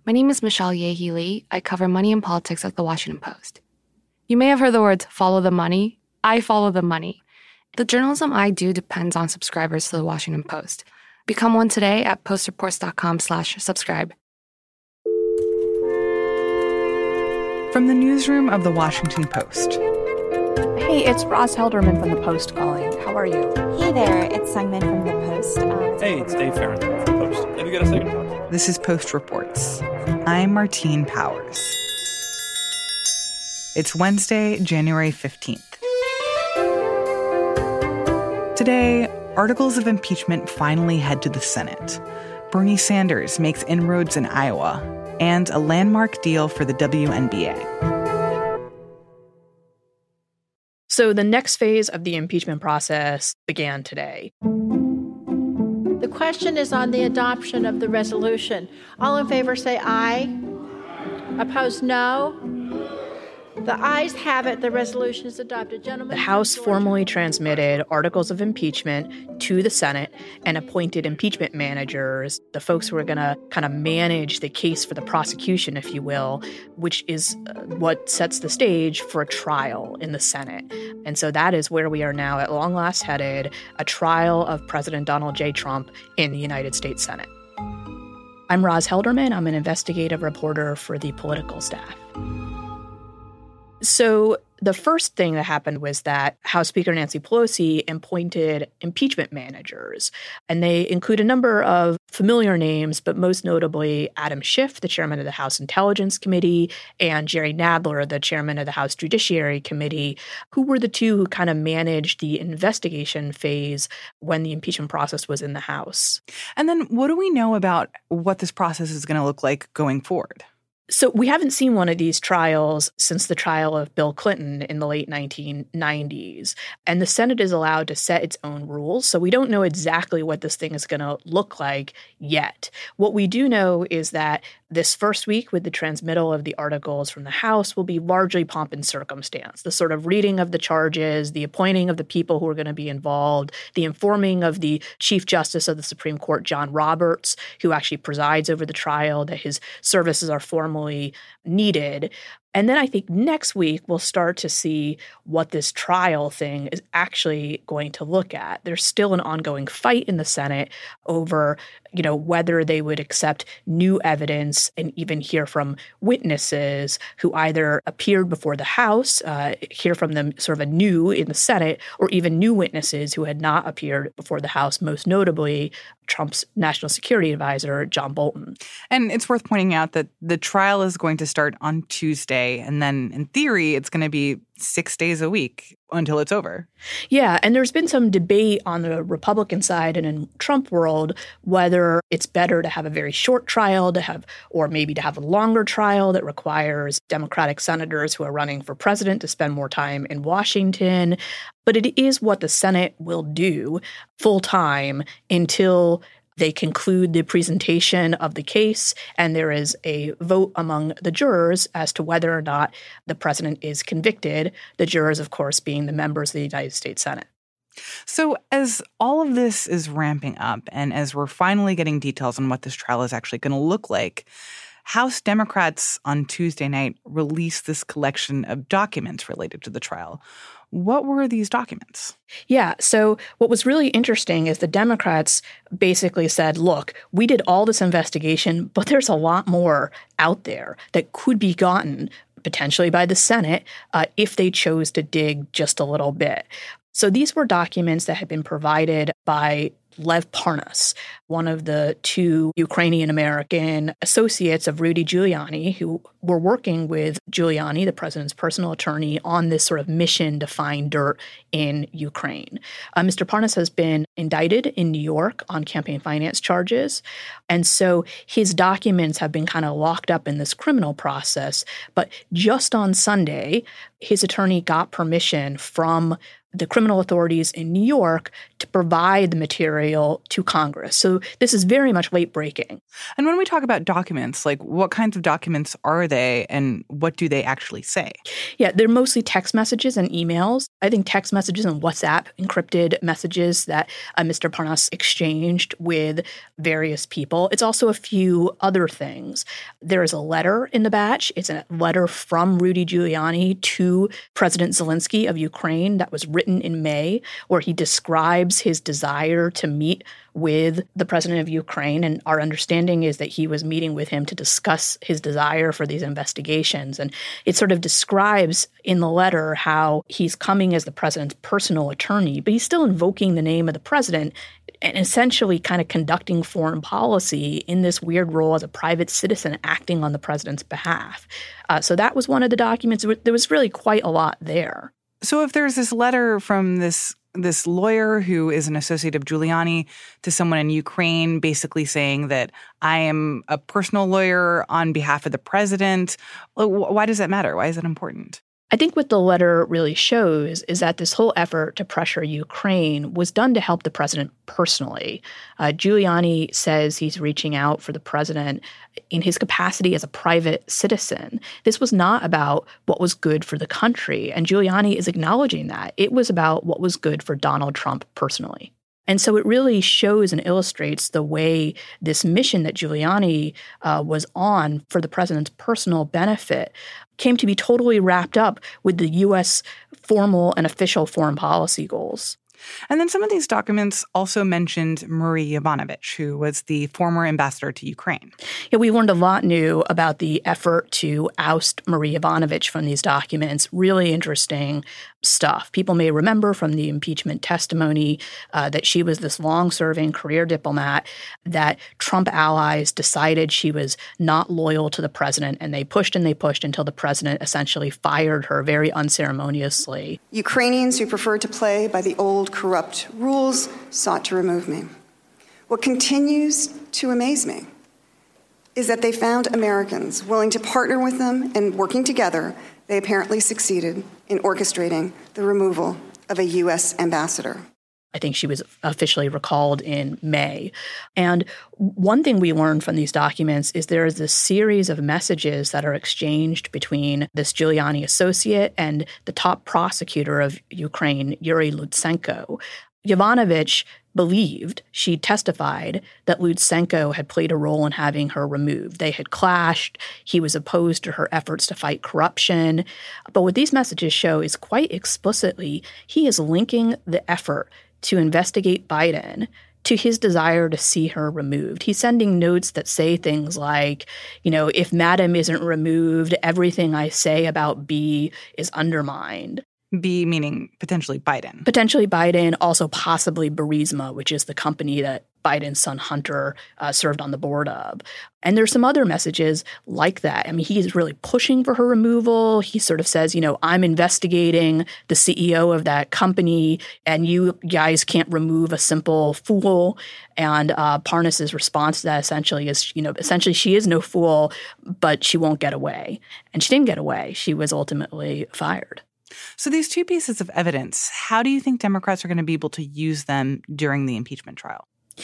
My name is Michelle Yehi Lee. I cover money and politics at The Washington Post. You may have heard the words follow the money. I follow the money. The journalism I do depends on subscribers to The Washington Post. Become one today at postreports.com/subscribe. From the newsroom of The Washington Post. Hey, it's Roz Helderman from The Post calling. How are you? Hey there, it's Sungmin from The Post. Hey, it's Dave Farron from The Post. Have you got a second to talk? This is Post Reports. I'm Martine Powers. It's Wednesday, January 15th. Today, articles of impeachment finally head to the Senate. Bernie Sanders makes inroads in Iowa, and a landmark deal for the WNBA. So the next phase of the impeachment process began today. The question is on the adoption of the resolution. All in favor say aye. Opposed, no. The ayes have it. The resolution is adopted. Gentlemen, The House formally transmitted articles of impeachment to the Senate and appointed impeachment managers, the folks who are going to kind of manage the case for the prosecution, if you will, which is what sets the stage for a trial in the Senate. And so that is where we are now at long last headed, a trial of President Donald J. Trump in the United States Senate. I'm Roz Helderman. I'm an investigative reporter for the political staff. So the first thing that happened was that House Speaker Nancy Pelosi appointed impeachment managers, and they include a number of familiar names, but most notably Adam Schiff, the chairman of the House Intelligence Committee, and Jerry Nadler, the chairman of the House Judiciary Committee, who were the two who kind of managed the investigation phase when the impeachment process was in the House. And then what do we know about what this process is going to look like going forward? So we haven't seen one of these trials since the trial of Bill Clinton in the late 1990s. And the Senate is allowed to set its own rules. So we don't know exactly what this thing is going to look like yet. What we do know is that this first week with the transmittal of the articles from the House will be largely pomp and circumstance. The sort of reading of the charges, the appointing of the people who are going to be involved, the informing of the Chief Justice of the Supreme Court, John Roberts, who actually presides over the trial, that his services are formally needed. And then I think next week we'll start to see what this trial thing is actually going to look at. There's still an ongoing fight in the Senate over, whether they would accept new evidence and even hear from witnesses who either appeared before the House, hear from them sort of anew in the Senate, or even new witnesses who had not appeared before the House, most notably Trump's national security advisor, John Bolton. And it's worth pointing out that the trial is going to start on Tuesday, and then in theory, it's going to be 6 days a week until it's over. Yeah, and there's been some debate on the Republican side and in Trump world whether it's better to have a very short trial, or maybe to have a longer trial that requires Democratic senators who are running for president to spend more time in Washington. But it is what the Senate will do full time until they conclude the presentation of the case, and there is a vote among the jurors as to whether or not the president is convicted, the jurors, of course, being the members of the United States Senate. So as all of this is ramping up, and as we're finally getting details on what this trial is actually going to look like, House Democrats on Tuesday night released this collection of documents related to the trial. What were these documents? Yeah, so what was really interesting is the Democrats basically said, look, we did all this investigation, but there's a lot more out there that could be gotten potentially by the Senate if they chose to dig just a little bit. So these were documents that had been provided by Lev Parnas, one of the two Ukrainian-American associates of Rudy Giuliani, who were working with Giuliani, the president's personal attorney, on this sort of mission to find dirt in Ukraine. Mr. Parnas has been indicted in New York on campaign finance charges, and so his documents have been kind of locked up in this criminal process. But just on Sunday, his attorney got permission from the criminal authorities in New York to provide the material to Congress. So this is very much late breaking. And when we talk about documents, like what kinds of documents are they and what do they actually say? Yeah, they're mostly text messages and emails. I think text messages and WhatsApp encrypted messages that Mr. Parnas exchanged with various people. It's also a few other things. There is a letter in the batch. It's a letter from Rudy Giuliani to President Zelensky of Ukraine that was written in May, where he describes his desire to meet with the president of Ukraine. And our understanding is that he was meeting with him to discuss his desire for these investigations. And it sort of describes in the letter how he's coming as the president's personal attorney, but he's still invoking the name of the president and essentially kind of conducting foreign policy in this weird role as a private citizen acting on the president's behalf. So that was one of the documents. There was really quite a lot there. So if there's this letter from this lawyer who is an associate of Giuliani to someone in Ukraine basically saying that I am a personal lawyer on behalf of the president, why does that matter? Why is that important? I think what the letter really shows is that this whole effort to pressure Ukraine was done to help the president personally. Giuliani says he's reaching out for the president in his capacity as a private citizen. This was not about what was good for the country, and Giuliani is acknowledging that. It was about what was good for Donald Trump personally. And so it really shows and illustrates the way this mission that Giuliani was on for the president's personal benefit came to be totally wrapped up with the U.S. formal and official foreign policy goals. And then some of these documents also mentioned Marie Yovanovitch, who was the former ambassador to Ukraine. Yeah, we learned a lot new about the effort to oust Marie Yovanovitch from these documents. Really interesting stuff. People may remember from the impeachment testimony that she was this long-serving career diplomat, that Trump allies decided she was not loyal to the president, and they pushed until the president essentially fired her very unceremoniously. Ukrainians who preferred to play by the old corrupt rules sought to remove me. What continues to amaze me is that they found Americans willing to partner with them, and working together, they apparently succeeded in orchestrating the removal of a U.S. ambassador. I think she was officially recalled in May. And one thing we learned from these documents is there is this series of messages that are exchanged between this Giuliani associate and the top prosecutor of Ukraine, Yuri Lutsenko. Yovanovitch believed, she testified, that Lutsenko had played a role in having her removed. They had clashed. He was opposed to her efforts to fight corruption. But what these messages show is quite explicitly he is linking the effort to investigate Biden to his desire to see her removed. He's sending notes that say things like, if Madam isn't removed, everything I say about B is undermined. B meaning potentially Biden. Potentially Biden, also possibly Burisma, which is the company that Biden's son Hunter served on the board of. And there's some other messages like that. I mean, he's really pushing for her removal. He sort of says, I'm investigating the CEO of that company, and you guys can't remove a simple fool. And Parnas's response to that essentially is, essentially she is no fool, but she won't get away. And she didn't get away. She was ultimately fired. So these two pieces of evidence, how do you think Democrats are going to be able to use them during the impeachment trial?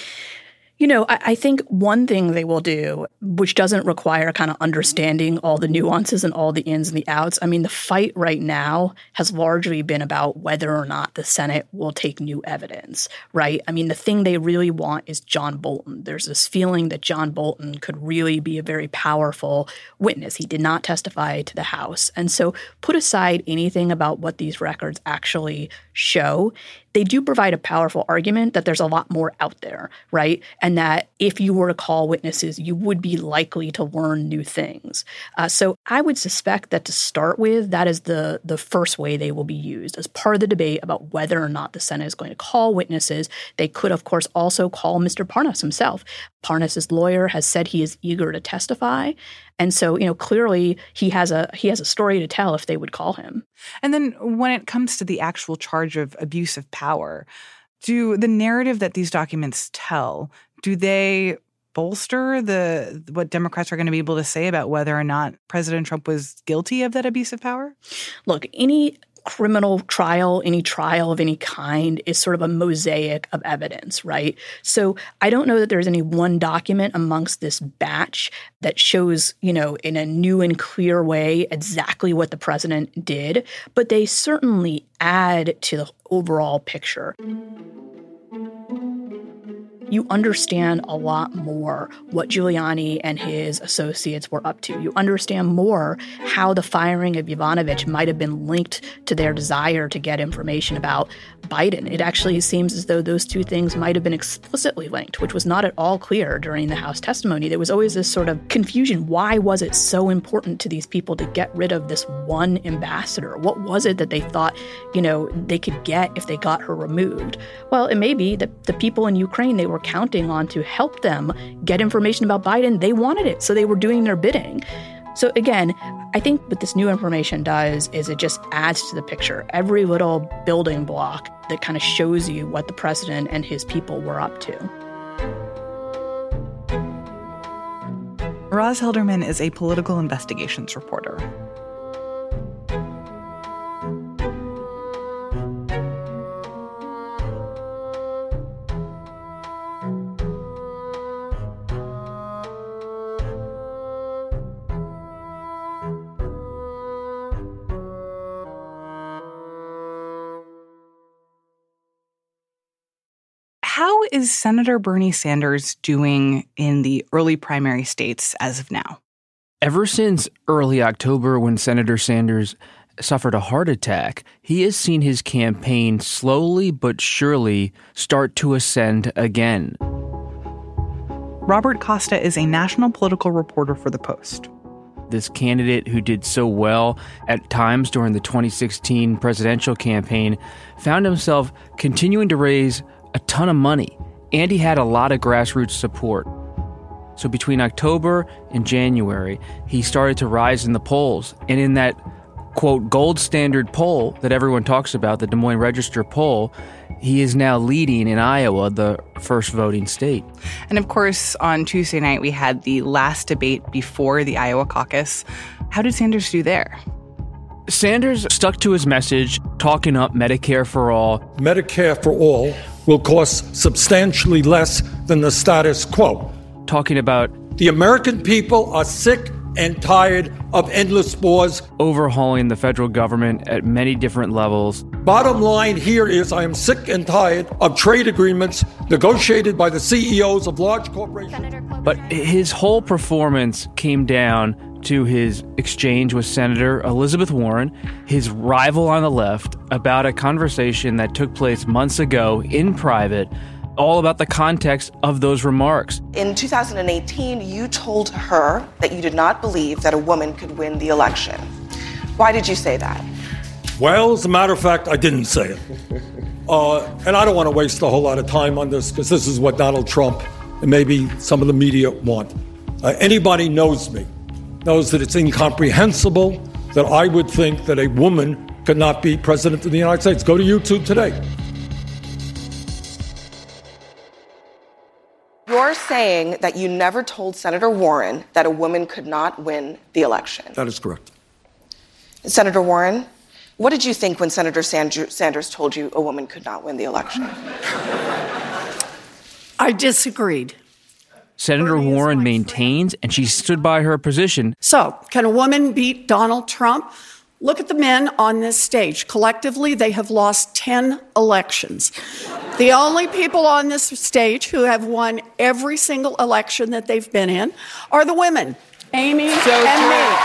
I think one thing they will do, which doesn't require kind of understanding all the nuances and all the ins and the outs. I mean, the fight right now has largely been about whether or not the Senate will take new evidence, right? I mean, the thing they really want is John Bolton. There's this feeling that John Bolton could really be a very powerful witness. He did not testify to the House. And so put aside anything about what these records actually show. They do provide a powerful argument that there's a lot more out there, right? And that if you were to call witnesses, you would be likely to learn new things. So I would suspect that to start with, that is the first way they will be used as part of the debate about whether or not the Senate is going to call witnesses. They could, of course, also call Mr. Parnas himself. Parnas's lawyer has said he is eager to testify. And so, clearly he has a story to tell if they would call him. And then when it comes to the actual charge of abuse of power, do the narrative that these documents tell, do they bolster what Democrats are going to be able to say about whether or not President Trump was guilty of that abuse of power? Look, any criminal trial, any trial of any kind, is sort of a mosaic of evidence, right? So I don't know that there's any one document amongst this batch that shows, in a new and clear way exactly what the president did, but they certainly add to the overall picture. You understand a lot more what Giuliani and his associates were up to. You understand more how the firing of Yovanovitch might have been linked to their desire to get information about Biden. It actually seems as though those two things might have been explicitly linked, which was not at all clear during the House testimony. There was always this sort of confusion. Why was it so important to these people to get rid of this one ambassador? What was it that they thought, they could get if they got her removed? Well, it may be that the people in Ukraine they were counting on to help them get information about Biden, they wanted it, so they were doing their bidding. So again, I think what this new information does is it just adds to the picture. Every little building block that kind of shows you what the president and his people were up to. Roz Hilderman is a political investigations reporter. How is Senator Bernie Sanders doing in the early primary states as of now? Ever since early October, when Senator Sanders suffered a heart attack, he has seen his campaign slowly but surely start to ascend again. Robert Costa is a national political reporter for The Post. This candidate who did so well at times during the 2016 presidential campaign found himself continuing to raise a ton of money, and he had a lot of grassroots support. So between October and January, he started to rise in the polls. And in that, quote, gold standard poll that everyone talks about, the Des Moines Register poll, he is now leading in Iowa, the first voting state. And of course, on Tuesday night, we had the last debate before the Iowa caucus. How did Sanders do there? Sanders stuck to his message, talking up Medicare for all. Medicare for all will cost substantially less than the status quo. Talking about the American people are sick and tired of endless wars. Overhauling the federal government at many different levels. Bottom line here is I am sick and tired of trade agreements negotiated by the CEOs of large corporations. But his whole performance came down to his exchange with Senator Elizabeth Warren, his rival on the left, about a conversation that took place months ago in private, all about the context of those remarks. In 2018, you told her that you did not believe that a woman could win the election. Why did you say that? Well, as a matter of fact, I didn't say it. And I don't want to waste a whole lot of time on this because this is what Donald Trump and maybe some of the media want. Anybody knows me knows that it's incomprehensible that I would think that a woman could not be president of the United States. Go to YouTube today. You're saying that you never told Senator Warren that a woman could not win the election. That is correct. Senator Warren, what did you think when Senator Sanders told you a woman could not win the election? I disagreed. Senator Warren maintains, and she stood by her position. So, can a woman beat Donald Trump? Look at the men on this stage. Collectively, they have lost 10 elections. The only people on this stage who have won every single election that they've been in are the women, Amy and me.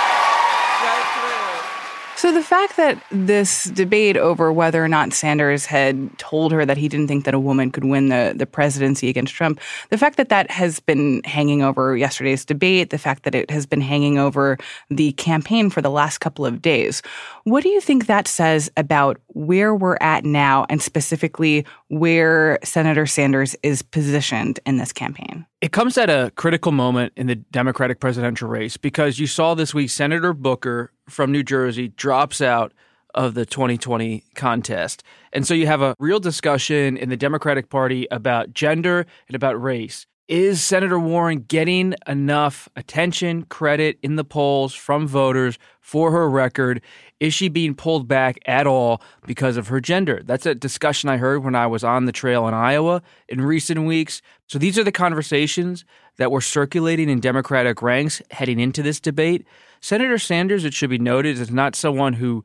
So the fact that this debate over whether or not Sanders had told her that he didn't think that a woman could win the presidency against Trump, the fact that that has been hanging over yesterday's debate, the fact that it has been hanging over the campaign for the last couple of days, what do you think that says about where we're at now and specifically where Senator Sanders is positioned in this campaign? It comes at a critical moment in the Democratic presidential race because you saw this week Senator Booker from New Jersey drops out of the 2020 contest. And so you have a real discussion in the Democratic Party about gender and about race. Is Senator Warren getting enough attention, credit in the polls from voters for her record? Is she being pulled back at all because of her gender? That's a discussion I heard when I was on the trail in Iowa in recent weeks. So these are the conversations that were circulating in Democratic ranks heading into this debate. Senator Sanders, it should be noted, is not someone who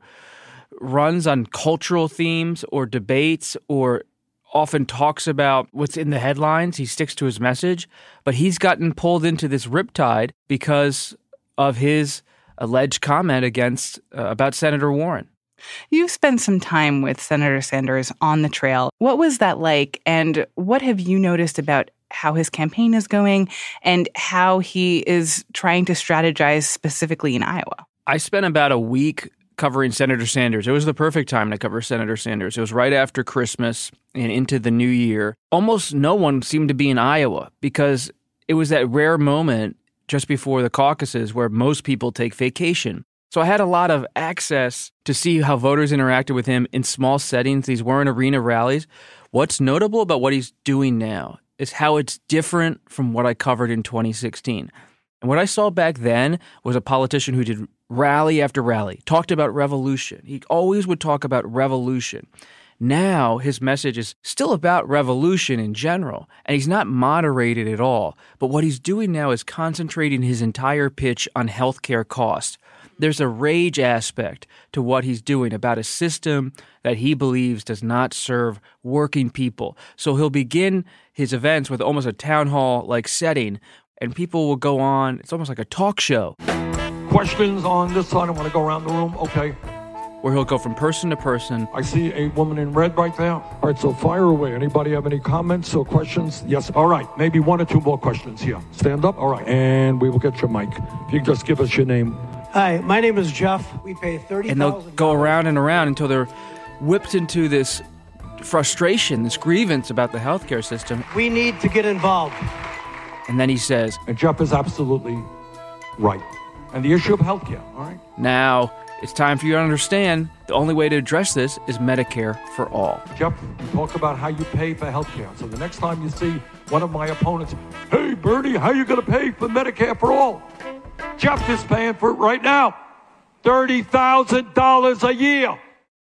runs on cultural themes or debates or often talks about what's in the headlines. He sticks to his message, but he's gotten pulled into this riptide because of his alleged comment about Senator Warren. You've spent some time with Senator Sanders on the trail. What was that like, and what have you noticed about how his campaign is going and how he is trying to strategize specifically in Iowa? I spent about a week covering Senator Sanders. It was the perfect time to cover Senator Sanders. It was right after Christmas and into the new year. Almost no one seemed to be in Iowa because it was that rare moment just before the caucuses where most people take vacation. So I had a lot of access to see how voters interacted with him in small settings. These weren't arena rallies. What's notable about what he's doing now is how it's different from what I covered in 2016. And what I saw back then was a politician who did rally after rally, talked about revolution. He always would talk about revolution. Now his message is still about revolution in general, and he's not moderated at all. But what he's doing now is concentrating his entire pitch on healthcare costs. There's a rage aspect to what he's doing about a system that he believes does not serve working people. So he'll begin his events with almost a town hall-like setting, and people will go on. It's almost like a talk show. Questions on this side? I want to go around the room. Okay. Where he'll go from person to person. I see a woman in red right there. All right, so fire away. Anybody have any comments or questions? Yes. All right, maybe one or two more questions here. Stand up. All right, and we will get your mic. If you can just give us your name. Hi, my name is Jeff. We pay $30,000. And they'll go around and around until they're whipped into this frustration, this grievance about the healthcare system. We need to get involved. And then he says, and Jeff is absolutely right. And the issue of healthcare, all right? Now, it's time for you to understand the only way to address this is Medicare for all. Jeff, you talk about how you pay for healthcare. So the next time you see one of my opponents, hey, Bernie, how are you going to pay for Medicare for all? Jeff is paying for it right now. $30,000 a year.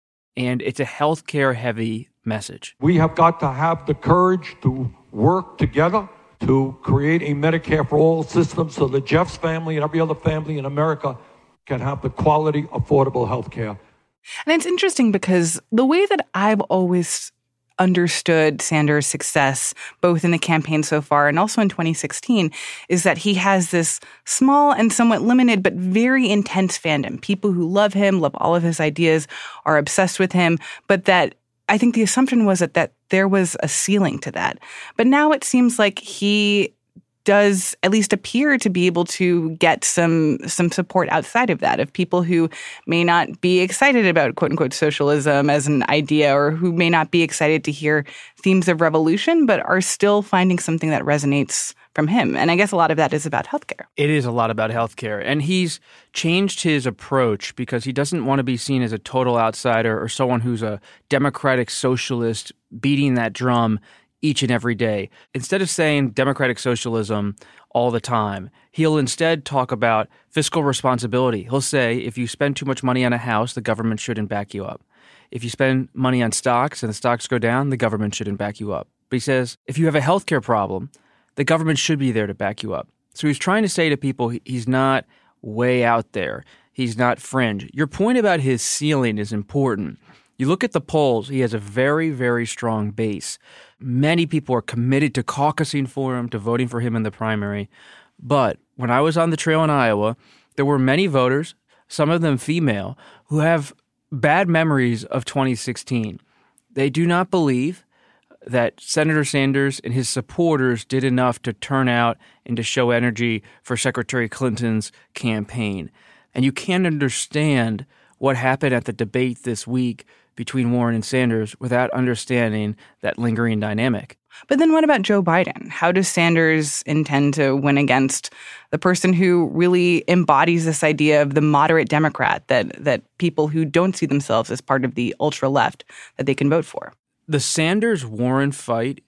And it's a healthcare-heavy message. We have got to have the courage to work together to create a Medicare for all system so that Jeff's family and every other family in America can have the quality, affordable health care. And it's interesting because the way that I've always understood Sanders' success, both in the campaign so far and also in 2016, is that he has this small and somewhat limited but very intense fandom. People who love him, love all of his ideas, are obsessed with him, but that I think the assumption was that there was a ceiling to that. But now it seems like he does at least appear to be able to get some support outside of that, of people who may not be excited about quote-unquote socialism as an idea, or who may not be excited to hear themes of revolution, but are still finding something that resonates from him. And I guess a lot of that is about healthcare. It is a lot about healthcare. And he's changed his approach because he doesn't want to be seen as a total outsider or someone who's a democratic socialist beating that drum each and every day. Instead of saying democratic socialism all the time, he'll instead talk about fiscal responsibility. He'll say, if you spend too much money on a house, the government shouldn't back you up. If you spend money on stocks and the stocks go down, the government shouldn't back you up. But he says, if you have a healthcare problem, the government should be there to back you up. So he's trying to say to people, he's not way out there. He's not fringe. Your point about his ceiling is important. You look at the polls, he has a very, very strong base. Many people are committed to caucusing for him, to voting for him in the primary. But when I was on the trail in Iowa, there were many voters, some of them female, who have bad memories of 2016. They do not believe that Senator Sanders and his supporters did enough to turn out and to show energy for Secretary Clinton's campaign. And you can't understand what happened at the debate this week between Warren and Sanders without understanding that lingering dynamic. But then what about Joe Biden? How does Sanders intend to win against the person who really embodies this idea of the moderate Democrat, that people who don't see themselves as part of the ultra-left, that they can vote for? The Sanders-Warren fight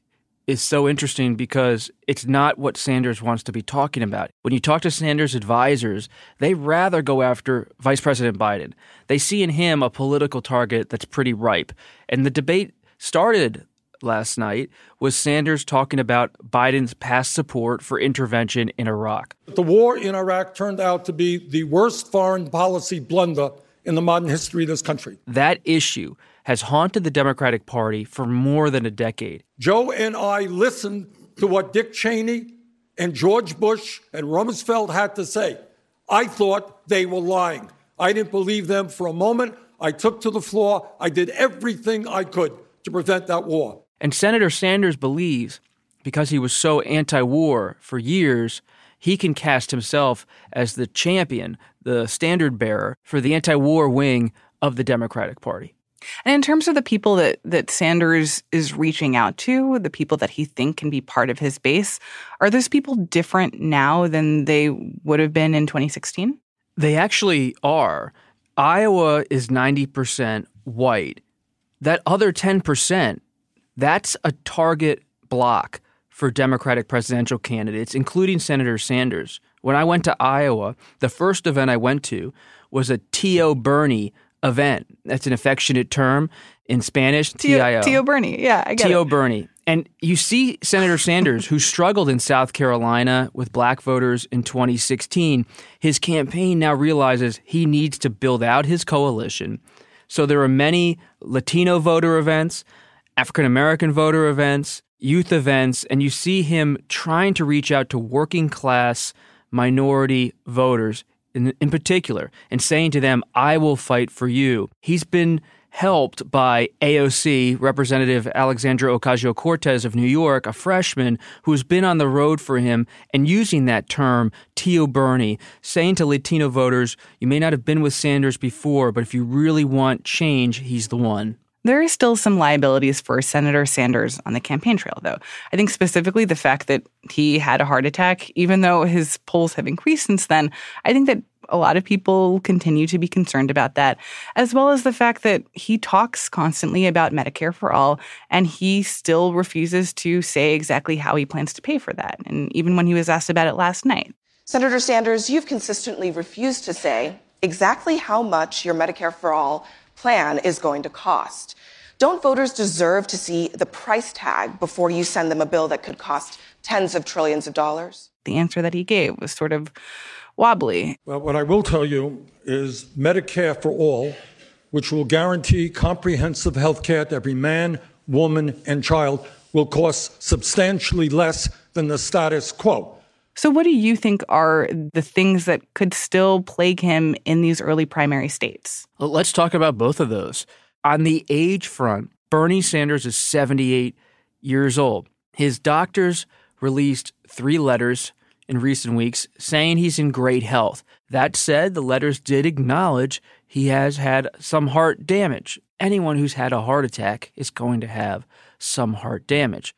is so interesting because it's not what Sanders wants to be talking about. When you talk to Sanders' advisors, they rather go after Vice President Biden. They see in him a political target that's pretty ripe. And the debate started last night with Sanders talking about Biden's past support for intervention in Iraq. The war in Iraq turned out to be the worst foreign policy blunder in the modern history of this country. That issue has haunted the Democratic Party for more than a decade. Joe and I listened to what Dick Cheney and George Bush and Rumsfeld had to say. I thought they were lying. I didn't believe them for a moment. I took to the floor. I did everything I could to prevent that war. And Senator Sanders believes, because he was so anti-war for years, he can cast himself as the champion, the standard bearer for the anti-war wing of the Democratic Party. And in terms of the people that Sanders is reaching out to, the people that he thinks can be part of his base, are those people different now than they would have been in 2016? They actually are. Iowa is 90% white. That other 10%, that's a target block for Democratic presidential candidates, including Senator Sanders. When I went to Iowa, the first event I went to was a Tio Bernie event. That's an affectionate term in Spanish, T-I-O. Tio Bernie, yeah, I get it. Tio Bernie. And you see Senator Sanders, who struggled in South Carolina with black voters in 2016, his campaign now realizes he needs to build out his coalition. So there are many Latino voter events, African-American voter events, youth events, and you see him trying to reach out to working class minority voters in particular and saying to them, I will fight for you. He's been helped by AOC, Representative Alexandra Ocasio-Cortez of New York, a freshman who's been on the road for him and using that term, Tio Bernie, saying to Latino voters, you may not have been with Sanders before, but if you really want change, he's the one. There is still some liabilities for Senator Sanders on the campaign trail, though. I think specifically the fact that he had a heart attack, even though his polls have increased since then, I think that a lot of people continue to be concerned about that, as well as the fact that he talks constantly about Medicare for all, and he still refuses to say exactly how he plans to pay for that, and even when he was asked about it last night. Senator Sanders, you've consistently refused to say exactly how much your Medicare for all plan is going to cost. Don't voters deserve to see the price tag before you send them a bill that could cost tens of trillions of dollars? The answer that he gave was sort of wobbly. Well, what I will tell you is Medicare for all, which will guarantee comprehensive health care to every man, woman, and child, will cost substantially less than the status quo. So what do you think are the things that could still plague him in these early primary states? Well, let's talk about both of those. On the age front, Bernie Sanders is 78 years old. His doctors released 3 letters in recent weeks saying he's in great health. That said, the letters did acknowledge he has had some heart damage. Anyone who's had a heart attack is going to have some heart damage.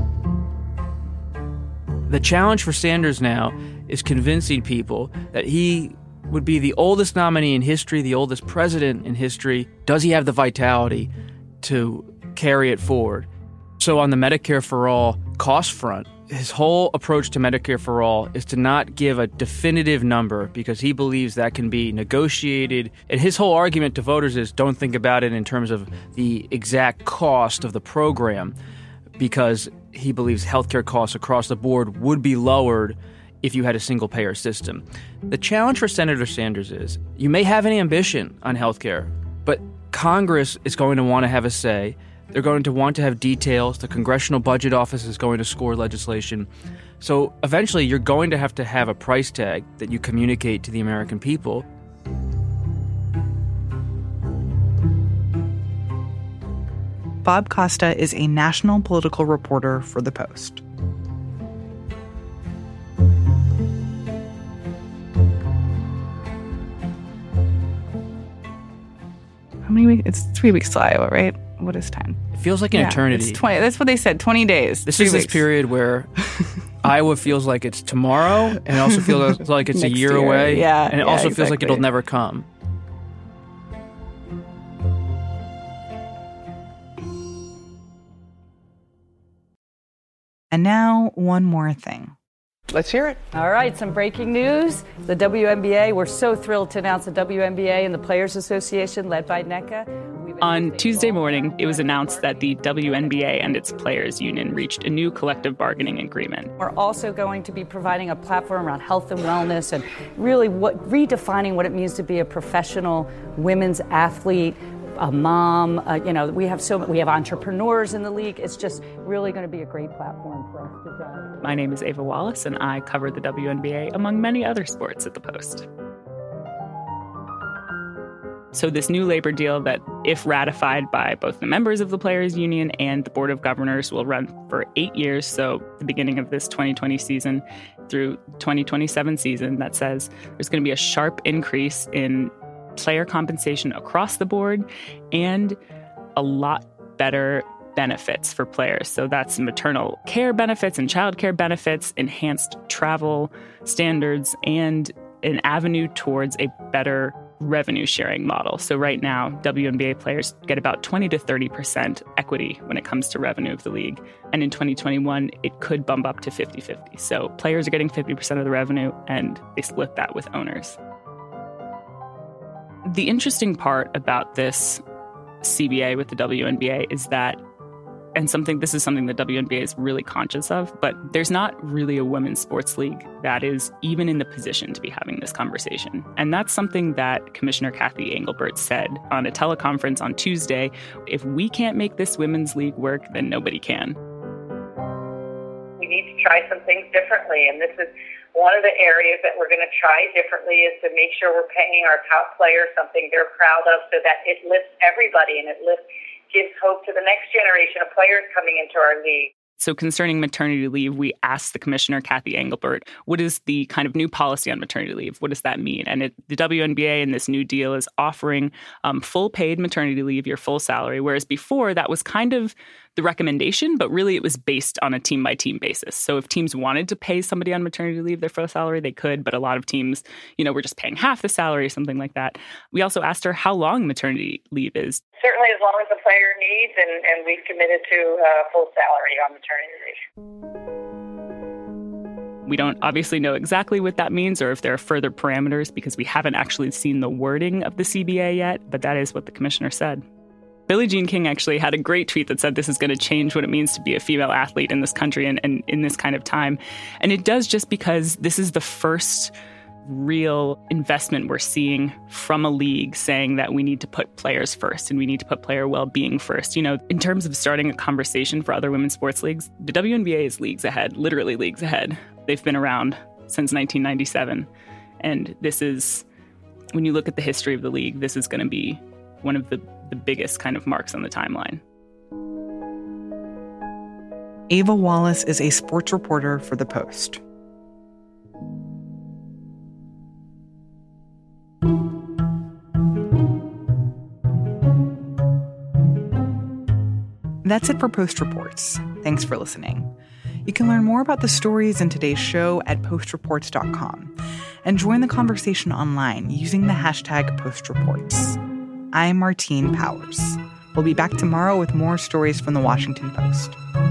The challenge for Sanders now is convincing people that he would be the oldest nominee in history, the oldest president in history. Does he have the vitality to carry it forward? So on the Medicare for all cost front, his whole approach to Medicare for all is to not give a definitive number because he believes that can be negotiated. And his whole argument to voters is don't think about it in terms of the exact cost of the program, because he believes healthcare costs across the board would be lowered if you had a single-payer system. The challenge for Senator Sanders is you may have an ambition on healthcare, but Congress is going to want to have a say. They're going to want to have details. The Congressional Budget Office is going to score legislation. So eventually you're going to have a price tag that you communicate to the American people. Bob Costa is a national political reporter for The Post. How many weeks? It's 3 weeks to Iowa, right? What is time? It feels like an eternity. It's 20. That's what they said, 20 days. This is this period where Iowa feels like it's tomorrow, and it also feels like it's a year away. Yeah, and it also feels like it'll never come. And now, one more thing. Let's hear it. All right, some breaking news. The WNBA, we're so thrilled to announce the WNBA and the Players Association, led by NECA. On Tuesday morning, it was announced that the WNBA and its players union reached a new collective bargaining agreement. We're also going to be providing a platform around health and wellness and really redefining what it means to be a professional women's athlete, a mom. We have entrepreneurs in the league. It's just really going to be a great platform for us to join. My name is Ava Wallace, and I cover the WNBA among many other sports at the Post. So this new labor deal that, if ratified by both the members of the Players Union and the Board of Governors, will run for 8 years, so the beginning of this 2020 season through 2027 season, that says there's going to be a sharp increase in player compensation across the board and a lot better benefits for players. So that's maternal care benefits and child care benefits, enhanced travel standards, and an avenue towards a better revenue sharing model. So right now, WNBA players get about 20 to 30% equity when it comes to revenue of the league. And in 2021, it could bump up to 50-50. So players are getting 50% of the revenue, and they split that with owners. The interesting part about this CBA with the WNBA is that, and this is something the WNBA is really conscious of, but there's not really a women's sports league that is even in the position to be having this conversation. And that's something that Commissioner Cathy Engelbert said on a teleconference on Tuesday. If we can't make this women's league work, then nobody can. We need to try some things differently, and this is one of the areas that we're going to try differently, is to make sure we're paying our top players something they're proud of, so that it lifts everybody and gives hope to the next generation of players coming into our league. So concerning maternity leave, we asked the Commissioner, Cathy Engelbert, what is the kind of new policy on maternity leave? What does that mean? And the WNBA in this new deal is offering full paid maternity leave, your full salary, whereas before that was kind of the recommendation, but really it was based on a team-by-team basis. So if teams wanted to pay somebody on maternity leave their full salary, they could, but a lot of teams, were just paying half the salary or something like that. We also asked her how long maternity leave is. Certainly as long as the player needs, and we've committed to full salary on maternity leave. We don't obviously know exactly what that means or if there are further parameters because we haven't actually seen the wording of the CBA yet, but that is what the commissioner said. Billie Jean King actually had a great tweet that said this is going to change what it means to be a female athlete in this country and in this kind of time. And it does, just because this is the first real investment we're seeing from a league saying that we need to put players first and we need to put player well-being first. In terms of starting a conversation for other women's sports leagues, the WNBA is leagues ahead, literally leagues ahead. They've been around since 1997. And this is, when you look at the history of the league, this is going to be one of the biggest kind of marks on the timeline. Ava Wallace is a sports reporter for The Post. That's it for Post Reports. Thanks for listening. You can learn more about the stories in today's show at postreports.com and join the conversation online using the hashtag postreports. I'm Martine Powers. We'll be back tomorrow with more stories from the Washington Post.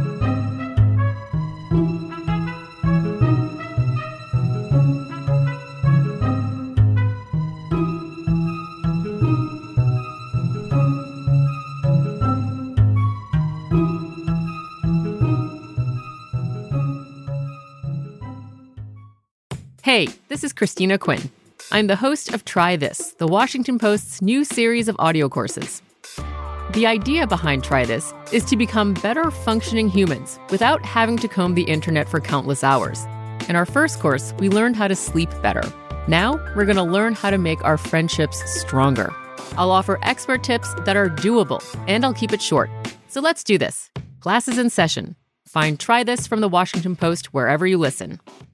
Hey, this is Christina Quinn. I'm the host of Try This, the Washington Post's new series of audio courses. The idea behind Try This is to become better functioning humans without having to comb the internet for countless hours. In our first course, we learned how to sleep better. Now, we're going to learn how to make our friendships stronger. I'll offer expert tips that are doable, and I'll keep it short. So let's do this. Class is in session. Find Try This from the Washington Post wherever you listen.